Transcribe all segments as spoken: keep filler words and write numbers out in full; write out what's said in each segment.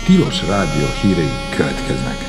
Tilos Rádió hírei következnek.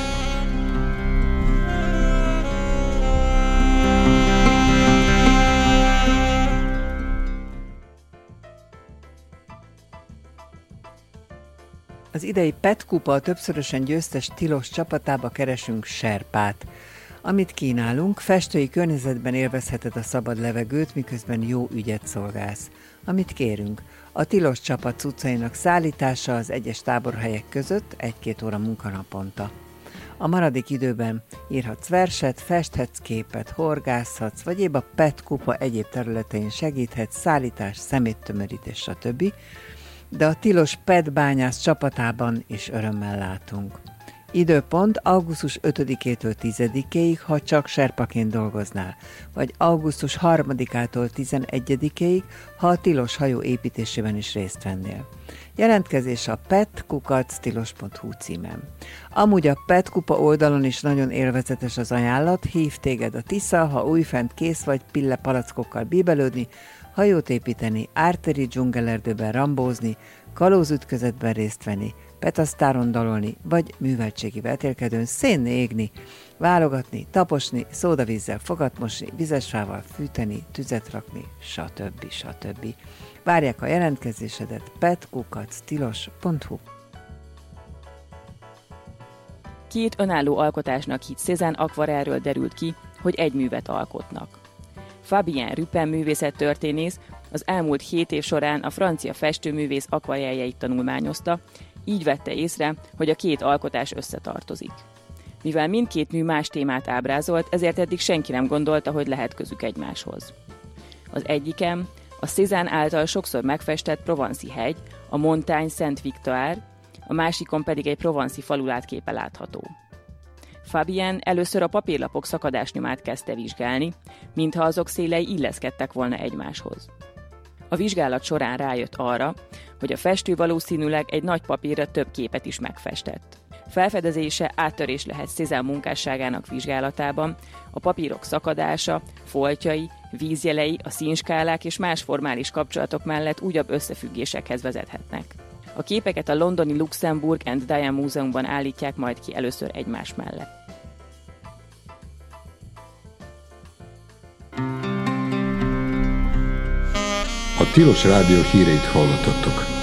Az idei Pet Kupa többszörösen győztes Tilos csapatába keresünk serpát. Amit kínálunk, festői környezetben élvezheted a szabad levegőt, miközben jó ügyet szolgálsz. Amit kérünk, a Tilos csapat cuccainak szállítása az egyes táborhelyek között egy-két óra munkanaponta. A maradék időben írhatsz verset, festhetsz képet, horgászhatsz, vagy épp a Pet Kupa egyéb területein segíthetsz, szállítás, szeméttömörítés, stb., de a Tilos Pet bányász csapatában is örömmel látunk. Időpont augusztus ötödikétől tizedikéig, ha csak serpaként dolgoznál, vagy augusztus harmadikától tizenegyedikéig, ha a Tilos hajó építésében is részt vennél. Jelentkezés a pet kukac tilos pont hu címen. Amúgy a Pet Kupa oldalon is nagyon élvezetes az ajánlat, hív téged a Tisza, ha újfent kész vagy pille palackokkal bíbelődni, hajót építeni, árteri dzsungelerdőben rambózni, kalózütközetben részt venni, petasztáron dalolni, vagy műveltségi vetélkedőn szénné égni, válogatni, taposni, szódavízzel fogatmosni, vizesfával fűteni, tüzet rakni, stb. stb. Várják a jelentkezésedet pet kukac tilos pont hu. Két önálló alkotásnak hitt Cézanne akvarelről derült ki, hogy egy művet alkotnak. Fabien Rupen művészettörténész az elmúlt hét év során a francia festőművész akvareljeit tanulmányozta, így vette észre, hogy a két alkotás összetartozik. Mivel mindkét mű más témát ábrázolt, ezért eddig senki nem gondolta, hogy lehet közük egymáshoz. Az egyiken a Cézanne által sokszor megfestett Provenci hegy, a Montagne Saint-Victoire, a másikon pedig egy provenci falulátkképe látható. Fabien először a papírlapok szakadásnyomát kezdte vizsgálni, mintha azok szélei illeszkedtek volna egymáshoz. A vizsgálat során rájött arra, hogy a festő valószínűleg egy nagy papírra több képet is megfestett. Felfedezése áttörés lehet Cézanne munkásságának vizsgálatában, a papírok szakadása, foltjai, vízjelei, a színskálák és más formális kapcsolatok mellett újabb összefüggésekhez vezethetnek. A képeket a londoni Luxembourg and Diane Múzeumban állítják majd ki először egymás mellett. A Tilos Rádió híreit hallottattok.